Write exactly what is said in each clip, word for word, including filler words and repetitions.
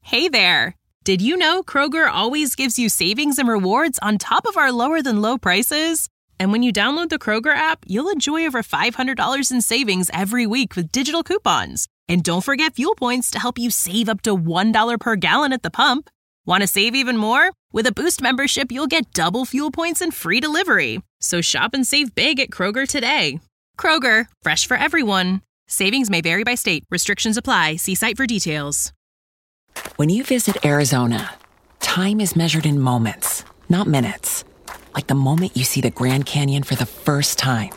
Hey there! Did you know Kroger always gives you savings and rewards on top of our lower-than-low prices? And when you download the Kroger app, you'll enjoy over five hundred dollars in savings every week with digital coupons. And don't forget fuel points to help you save up to one dollar per gallon at the pump. Want to save even more? With a Boost membership, you'll get double fuel points and free delivery. So shop and save big at Kroger today. Kroger, fresh for everyone. Savings may vary by state. Restrictions apply. See site for details. When you visit Arizona, time is measured in moments, not minutes. Like the moment you see the Grand Canyon for the first time.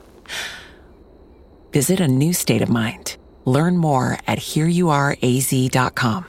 Visit a new state of mind. Learn more at here you are a z dot com.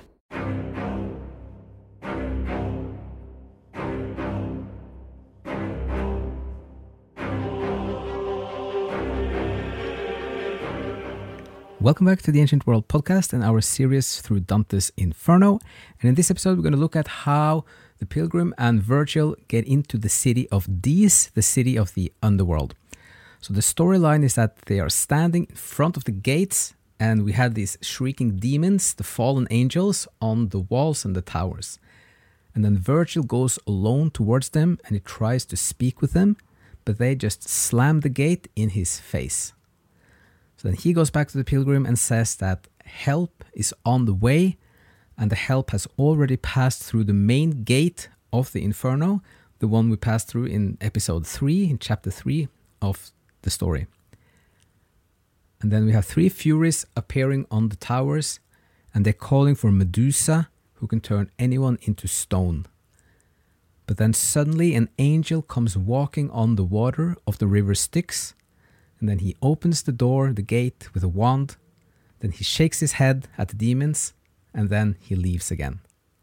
Welcome back to the Ancient World podcast and our series through Dante's Inferno. And in this episode, we're going to look at how the Pilgrim and Virgil get into the city of Dis, the city of the underworld. So the storyline is that they are standing in front of the gates, and we had these shrieking demons, the fallen angels, on the walls and the towers. And then Virgil goes alone towards them, and he tries to speak with them, but they just slam the gate in his face. So then he goes back to the Pilgrim and says that help is on the way, and the help has already passed through the main gate of the Inferno, the one we passed through in episode three, in chapter three of the story. And then we have three Furies appearing on the towers, and they're calling for Medusa, who can turn anyone into stone. But then suddenly an angel comes walking on the water of the river Styx, and then he opens the door, the gate, with a wand. Then he shakes his head at the demons, and then he leaves again.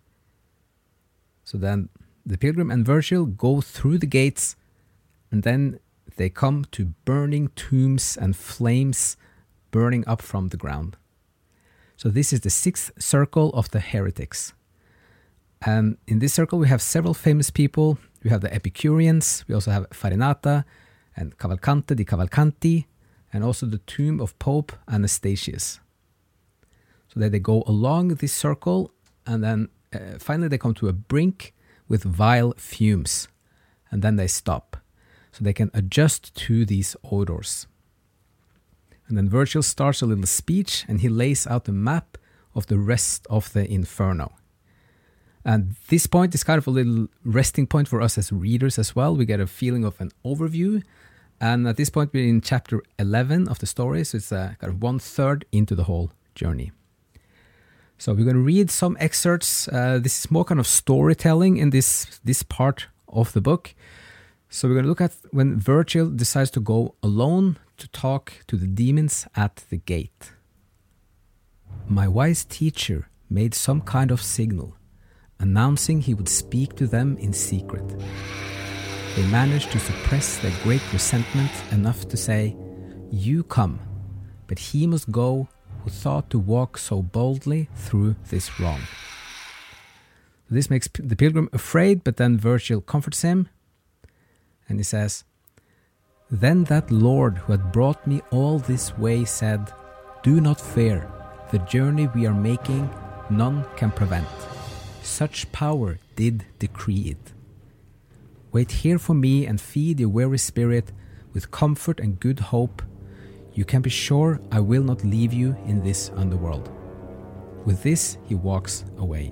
So then the Pilgrim and Virgil go through the gates, and then they come to burning tombs and flames burning up from the ground. So this is the sixth circle of the heretics. And in this circle we have several famous people. We have the Epicureans, we also have Farinata, and Cavalcante di Cavalcanti, and also the tomb of Pope Anastasius. So then they go along this circle, and then uh, finally they come to a brink with vile fumes, and then they stop, so they can adjust to these odors. And then Virgil starts a little speech, and he lays out a map of the rest of the Inferno. And this point is kind of a little resting point for us as readers as well. We get a feeling of an overview. And at this point, we're in chapter eleven of the story, so it's uh, kind of one third into the whole journey. So we're going to read some excerpts. Uh, this is more kind of storytelling in this, this part of the book. So we're going to look at when Virgil decides to go alone to talk to the demons at the gate. My wise teacher made some kind of signal, announcing he would speak to them in secret. They managed to suppress their great resentment enough to say, "You come, but he must go who thought to walk so boldly through this wrong." This makes the Pilgrim afraid, but then Virgil comforts him, and he says, "Then that Lord who had brought me all this way said, 'Do not fear, the journey we are making none can prevent. Such power did decree it. Wait here for me and feed your weary spirit with comfort and good hope. You can be sure I will not leave you in this underworld.'" With this, he walks away.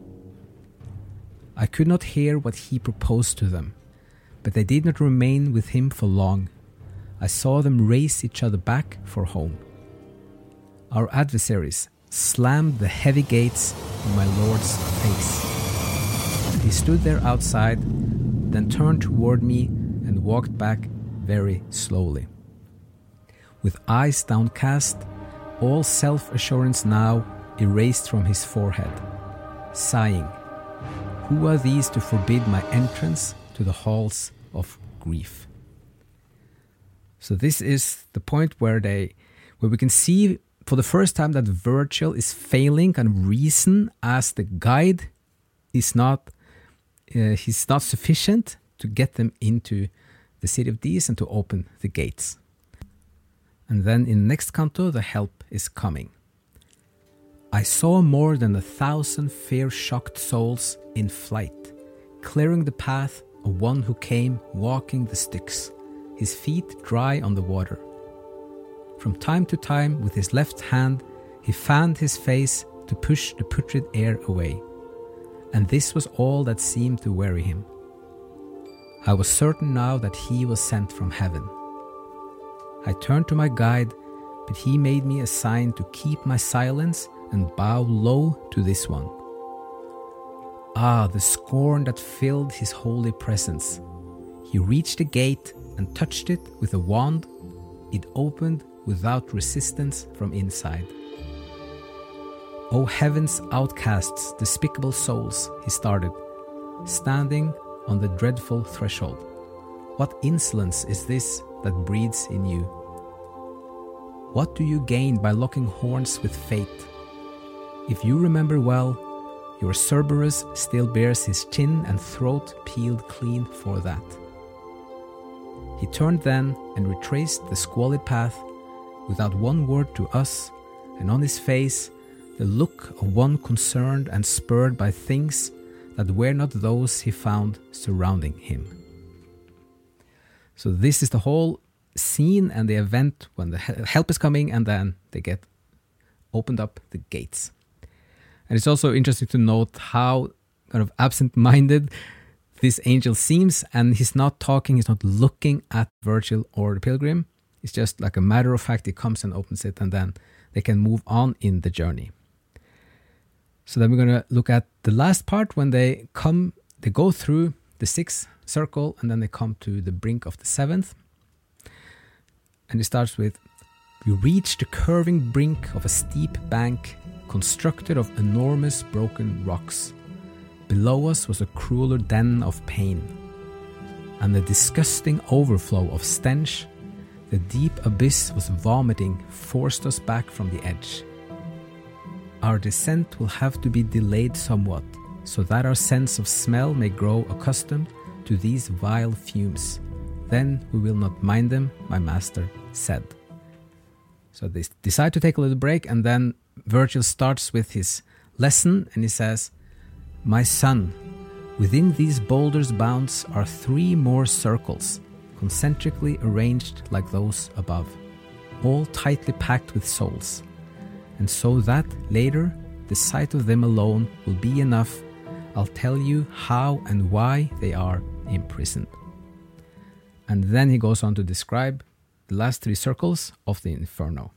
I could not hear what he proposed to them, but they did not remain with him for long. I saw them race each other back for home. Our adversaries slammed the heavy gates in my lord's face. He stood there outside, then turned toward me and walked back very slowly. With eyes downcast, all self-assurance now erased from his forehead, sighing, "Who are these to forbid my entrance to the halls of grief?" So this is the point where they, where we can see for the first time that Virgil is failing, and reason as the guide is not, uh, he's not sufficient to get them into the city of Dis and to open the gates. And then in the next canto, the help is coming. I saw more than a thousand fear-shocked souls in flight, clearing the path of one who came walking the Styx, his feet dry on the water. From time to time, with his left hand, he fanned his face to push the putrid air away, and this was all that seemed to weary him. I was certain now that he was sent from heaven. I turned to my guide, but he made me a sign to keep my silence and bow low to this one. Ah, the scorn that filled his holy presence. He reached the gate and touched it with a wand. It opened without resistance from inside. O heaven's outcasts, despicable souls, he started, standing on the dreadful threshold. What insolence is this that breathes in you? What do you gain by locking horns with fate? If you remember well, your Cerberus still bears his chin and throat peeled clean for that. He turned then and retraced the squalid path without one word to us, and on his face the look of one concerned and spurred by things that were not those he found surrounding him. So this is the whole scene and the event when the help is coming, and then they get opened up the gates. And it's also interesting to note how kind of absent-minded this angel seems, and he's not talking, he's not looking at Virgil or the pilgrim. It's just like a matter of fact, he comes and opens it, and then they can move on in the journey. So then we're going to look at the last part when they come, they go through the sixth circle, and then they come to the brink of the seventh. And it starts with, we reach the curving brink of a steep bank constructed of enormous broken rocks. Below us was a crueler den of pain, and a disgusting overflow of stench. The deep abyss was vomiting, forced us back from the edge. Our descent will have to be delayed somewhat, so that our sense of smell may grow accustomed to these vile fumes. Then we will not mind them, my master said. So they decide to take a little break, and then Virgil starts with his lesson, and he says, my son, within these boulders' bounds are three more circles, concentrically arranged like those above, all tightly packed with souls. And so that, later, the sight of them alone will be enough. I'll tell you how and why they are imprisoned. And then he goes on to describe the last three circles of the Inferno.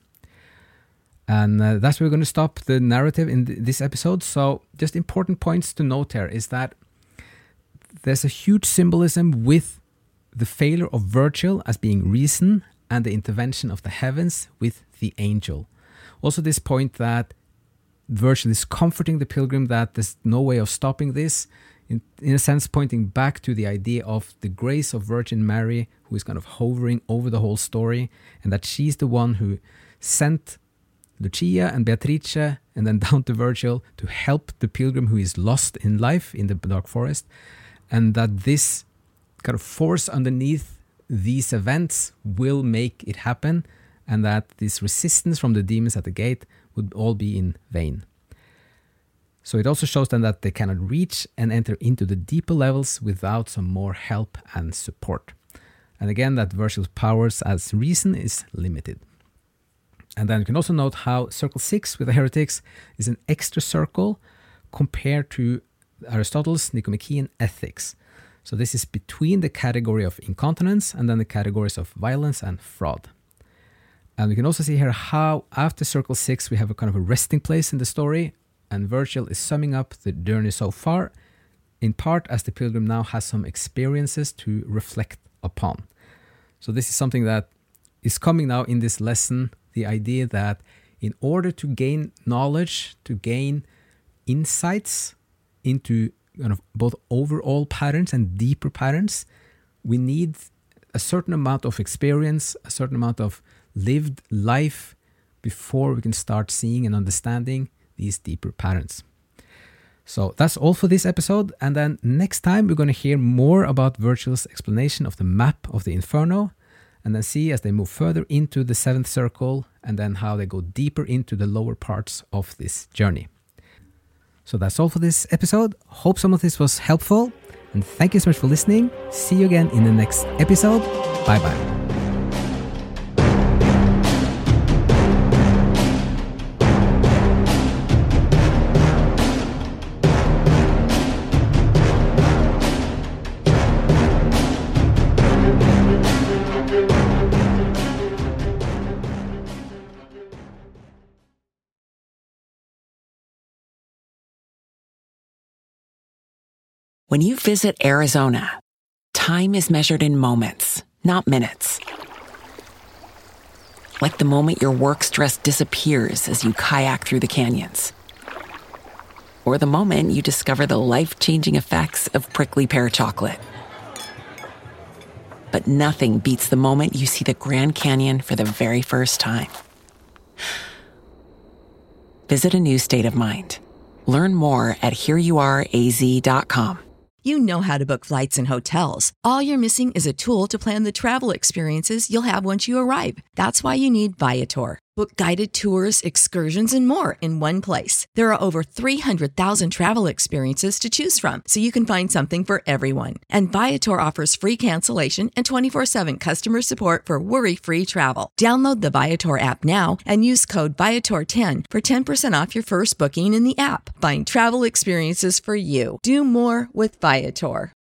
And uh, that's where we're going to stop the narrative in th- this episode. So just important points to note here is that there's a huge symbolism with the failure of Virgil as being reason and the intervention of the heavens with the angel. Also this point that Virgil is comforting the pilgrim that there's no way of stopping this, in, in a sense pointing back to the idea of the grace of Virgin Mary, who is kind of hovering over the whole story, and that she's the one who sent Lucia and Beatrice and then down to Virgil to help the pilgrim who is lost in life in the dark forest, and that this kind of force underneath these events will make it happen, and that this resistance from the demons at the gate would all be in vain. So it also shows then that they cannot reach and enter into the deeper levels without some more help and support. And again, that Virgil's powers as reason is limited. And then you can also note how circle six with the heretics is an extra circle compared to Aristotle's Nicomachean ethics. So this is between the category of incontinence and then the categories of violence and fraud. And we can also see here how after circle six we have a kind of a resting place in the story, and Virgil is summing up the journey so far, in part as the pilgrim now has some experiences to reflect upon. So this is something that is coming now in this lesson, the idea that in order to gain knowledge, to gain insights into kind of both overall patterns and deeper patterns, we need a certain amount of experience, a certain amount of lived life before we can start seeing and understanding these deeper patterns. So that's all for this episode, and then next time we're going to hear more about Virgil's explanation of the map of the Inferno, and then see as they move further into the seventh circle and then how they go deeper into the lower parts of this journey. So that's all for this episode. Hope some of this was helpful, and thank you so much for listening. See you again in the next episode. Bye bye. When you visit Arizona, time is measured in moments, not minutes. Like the moment your work stress disappears as you kayak through the canyons. Or the moment you discover the life-changing effects of prickly pear chocolate. But nothing beats the moment you see the Grand Canyon for the very first time. Visit a new state of mind. Learn more at here you are a z dot com. You know how to book flights and hotels. All you're missing is a tool to plan the travel experiences you'll have once you arrive. That's why you need Viator. Book guided tours, excursions, and more in one place. There are over three hundred thousand travel experiences to choose from, so you can find something for everyone. And Viator offers free cancellation and twenty-four seven customer support for worry-free travel. Download the Viator app now and use code Viator ten for ten percent off your first booking in the app. Find travel experiences for you. Do more with Viator.